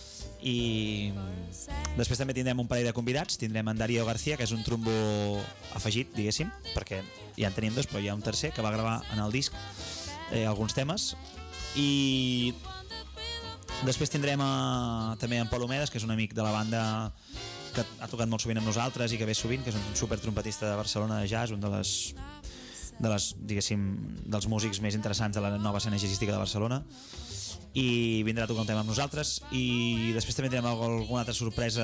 i després també tindrem un parell de convidats. Tindrem en Darío García, que és un trombo afegit, diguéssim, perquè ja en tenim dos, però hi ha un tercer que va gravar en el disc eh, alguns temes. I després tindrem a, també en Pol Homedes, que és un amic de la banda que ha tocat molt sovint amb nosaltres i que ve sovint, que és un super trompetista de Barcelona de jazz, un de les, de les, diguéssim, dels músics més interessants de la nova escena jazzística de Barcelona, i vindrà a tocar un tema amb nosaltres. I després també tindrem alguna altra sorpresa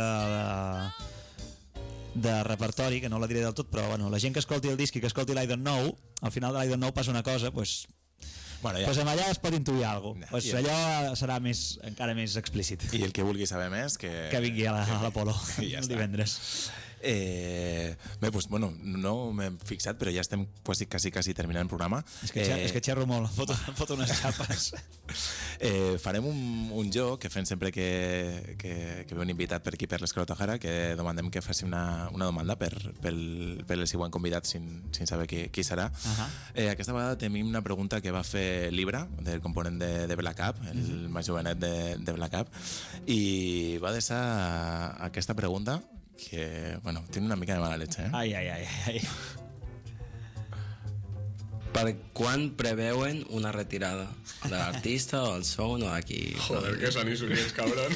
de, de repertori, que no la diré del tot, però bueno, la gent que escolti el disc i que escolti l'I Don't Know, al final de l'I Don't Know passa una cosa, doncs, bueno, ja. pues amb allà es pot intuir alguna cosa. Pues ja. Allò serà més, encara més explícit. I el que vulgui saber més, que... Que vingui a l'Apolo ja el divendres. Eh, bé, doncs, bueno, no m'he fixat, però ja estem quasi, quasi, quasi terminant el programa. És que, eh... és que xerro molt, foto, foto unes xapes. eh, farem un, un joc que fem sempre que, que, que ve un invitat per aquí per l'Escola Tojara, que demandem que faci una, una demanda per, pel, per el següent convidat sin, sin saber qui, qui serà. Uh -huh. eh, aquesta vegada tenim una pregunta que va fer Libra, del component de, de Black Up, el uh -huh. més jovenet de, de Black Up, i va deixar aquesta pregunta que, bueno, tiene una mica de mala leche, eh? Ai, ai, ai, ai. Per quan preveuen una retirada? De l'artista o el son o aquí? Joder, que son insulins, cabrón.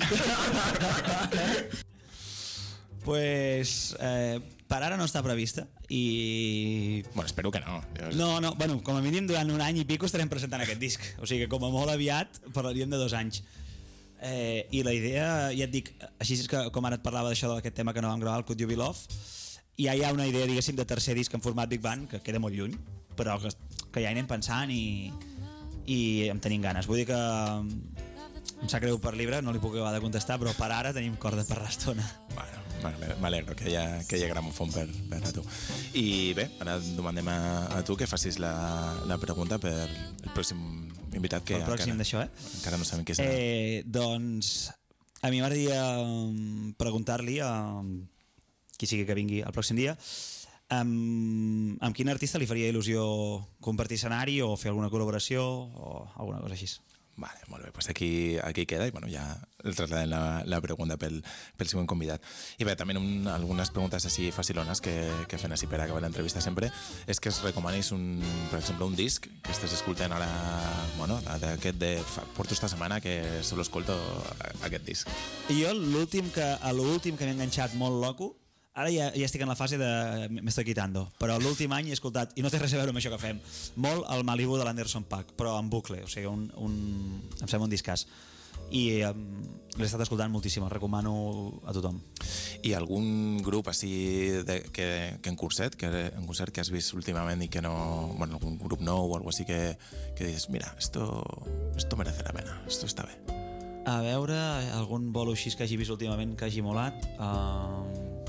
Pues eh, per ara no està prevista i... Bueno, espero que no. No, no, bueno, com a mínim durant un any i pico estarem presentant aquest disc, o sigui que com a molt aviat parlaríem de dos anys. Eh, i la idea, ja et dic, així és que com ara et parlava d'això d'aquest tema que no vam gravar, el Could You Be Love, ja hi ha una idea, diguéssim, de tercer disc en format Big Band, que queda molt lluny, però que, que ja hi anem pensant i, i em tenim ganes. Vull dir que em sap greu per Libra, no li puc acabar de contestar, però per ara tenim corda per l'estona. Bueno, m'alegro que hi ha, que hi ha gramofon per, per a tu. I bé, ara demandem a, a tu que facis la, la pregunta per el pròxim invitat, que el pròxim d'això, eh? encara no sabem qui serà. Eh, doncs a mi m'agradaria um, preguntar-li a um, qui sigui que vingui el pròxim dia um, amb quin artista li faria il·lusió compartir escenari o fer alguna col·laboració o alguna cosa així. Vale, molt bé, doncs aquí, aquí queda i bueno, ja el trasladem la, la pregunta pel, pel següent convidat. I bé, també un, algunes preguntes així facilones que, que fem així per acabar l'entrevista sempre és que es recomanis, un, per exemple, un disc que estàs escoltant ara, bueno, d'aquest de... Porto esta setmana que solo escolto aquest disc. I jo l'últim que, a l'últim que m'he enganxat molt loco, ara ja, ja estic en la fase de... m'estoy quitando, però l'últim any he escoltat, i no té res a veure amb això que fem, molt el Malibu de l'Anderson .Paak, però en bucle, o sigui, un, un, em sembla un discàs. I um, l'he estat escoltant moltíssim, el recomano a tothom. I algun grup així de, que, que en curset, que en concert que has vist últimament i que no... Bueno, algun grup nou o algo així que, que dius, mira, esto, esto merece la pena, esto està bé. A veure, algun bolo així que hagi vist últimament que hagi molat... Um...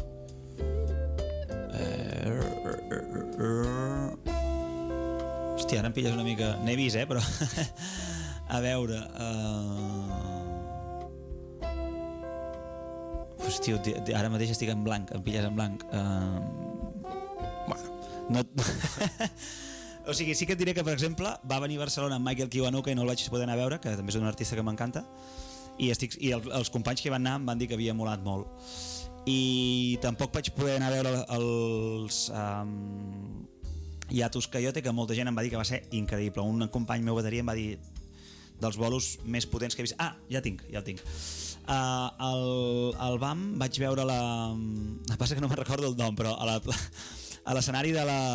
Eh... Hòstia, ara em pilles una mica... N'he vist, eh, però... A veure... Uh... Hòstia, ara mateix estic en blanc, em pilles en blanc. Uh... Bueno. No... O sigui, sí que et diré que, per exemple, va venir a Barcelona amb Michael Kiwanuka i no el vaig poder anar a veure, que també és un artista que m'encanta, i, estic, i el, els companys que hi van anar em van dir que havia molat molt. I tampoc vaig poder anar a veure els um, Hiatus Coyote, que molta gent em va dir que va ser increïble. Un company meu bateria em va dir dels bolos més potents que he vist. Ah, ja tinc, ja el tinc. Uh, el, el B A M vaig veure la... El que passa que no me'n recordo el nom, però a la, a l'escenari de la...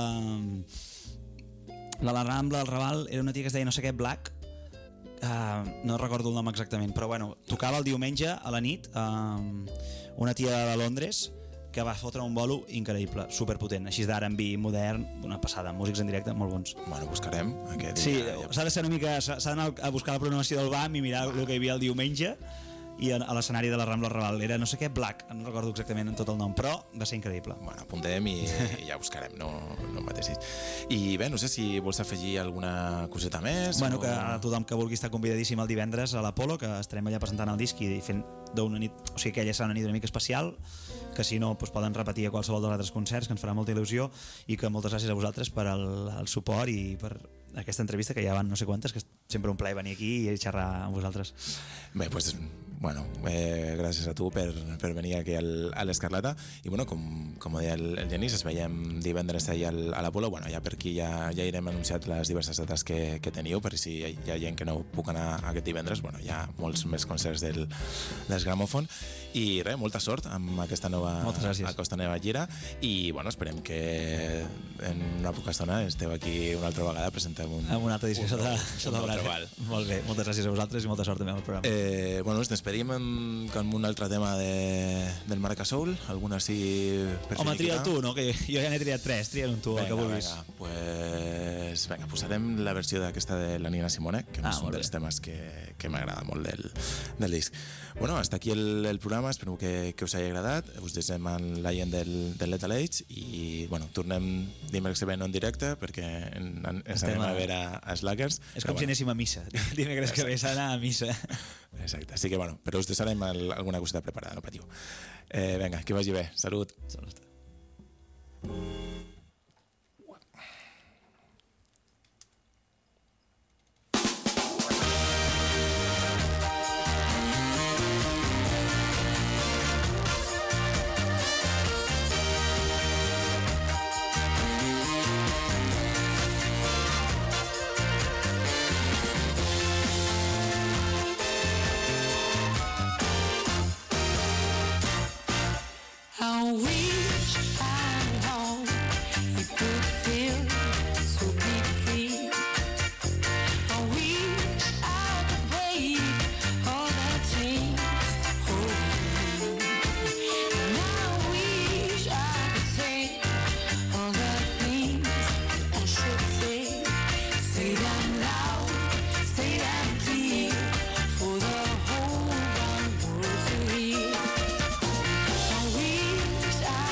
de la Rambla, el Raval, era una tia que es deia no sé què, Black, uh, no recordo el nom exactament, però bueno, tocava el diumenge a la nit uh, una tia de Londres que va fotre un bolo increïble, superpotent, així d'R and B, modern, una passada, músics en directe molt bons. Bueno, buscarem aquest Sí, dia. s'ha de ser una mica, s'ha d'anar a buscar la programació del B A M i mirar el que hi havia el diumenge i a l'escenari de la Rambla Raval era no sé què, Black, no recordo exactament en tot el nom, però va ser increïble. Bueno, apuntem i, i ja buscarem, no, no mateixis. I bé, no sé si vols afegir alguna coseta més. Bueno, o... que a tothom que vulgui estar convidadíssim el divendres a l'Apolo, que estarem allà presentant el disc i fent d'una nit, o sigui que aquella serà una nit una mica especial, que si no doncs poden repetir a qualsevol dels altres concerts, que ens farà molta il·lusió, i que moltes gràcies a vosaltres per el, el suport i per aquesta entrevista, que ja van no sé quantes, que és sempre un plaer venir aquí i xerrar amb vosaltres. Bé, doncs, pues, bueno, eh, gràcies a tu per, per venir aquí al, a l'Escarlata. I bueno, com, com deia el, el Genís, es veiem divendres allà al, a l'Apolo. Bueno, ja per aquí ja, ja irem anunciat les diverses dates que, que teniu, per si hi ha gent que no puc anar aquest divendres. Bueno, hi ha molts més concerts del, del Gramòfon. I res, molta sort amb aquesta nova, aquesta nova gira. I bueno, esperem que en una poca estona esteu aquí una altra vegada, presentem un... Amb una altra edició sota, sota un el braç. Molt bé, moltes gràcies a vosaltres i molta sort també amb el programa. Eh, bueno, ens despedim amb, amb un altre tema de, del Marca Soul, alguna així per Home, finiquitar? tria tu, no? Que jo ja n'he triat tres, tria un tu, venga, el que vulguis. Vinga, pues, venga, posarem la versió d'aquesta de la Nina Simone, que Ah, és un molt dels bé. temes que, que m'agrada molt del, del disc. Bueno, hasta aquí el, el programa, espero que, que us hagi agradat. Us deixem amb la gent del, del Lethal Age i bueno, tornem dimecres que ve no en directe perquè en, en, ens Estem anem a a- veure a Slackers. És però com si bueno, anéssim a missa. Dimecres que ve s'ha d'anar a missa. exacte, així que bueno, però us deixarem el, alguna coseta preparada, no patiu. Eh, vinga, que vagi bé, salut. Salut. I wish I home you could feel so be free. I wish I could break all the chains holding me. And I wish I could say all the things I should say. Say them loud, say them clear for the whole wide world to hear. I wish I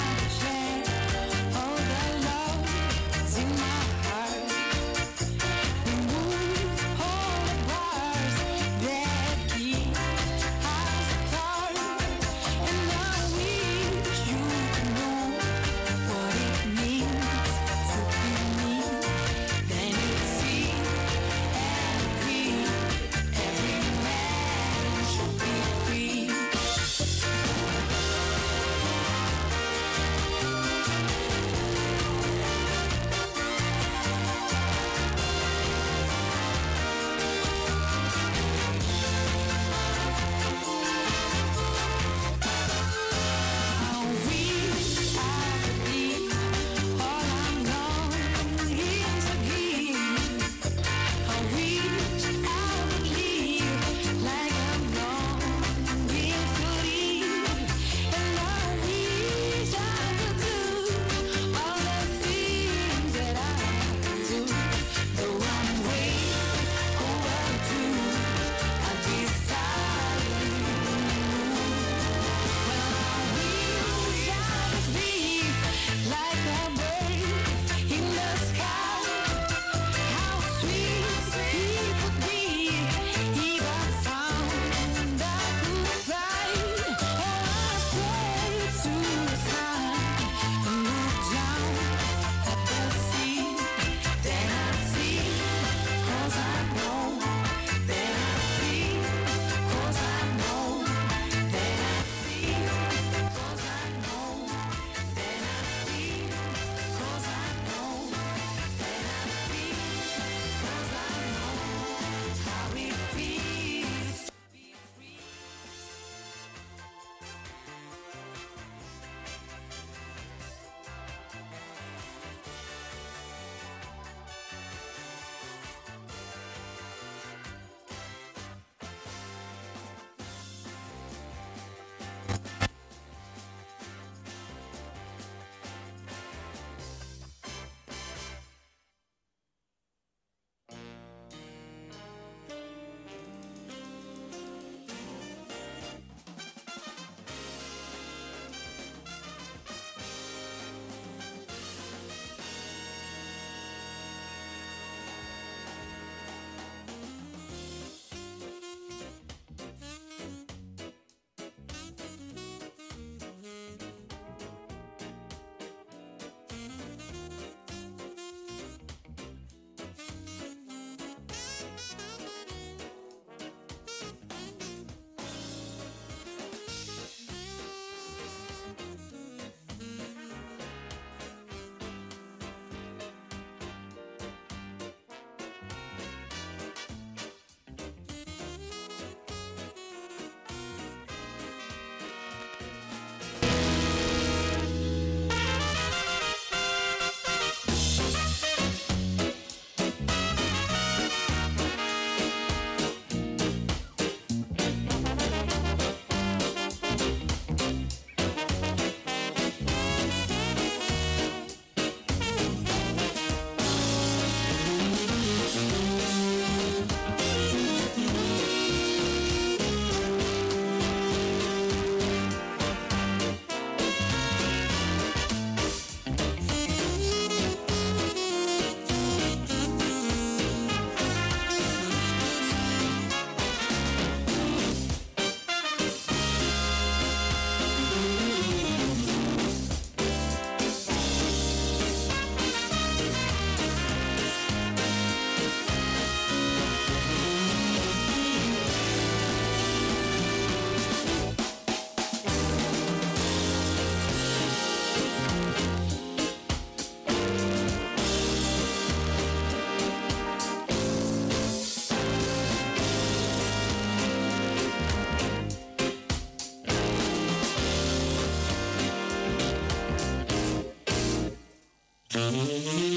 Adéu.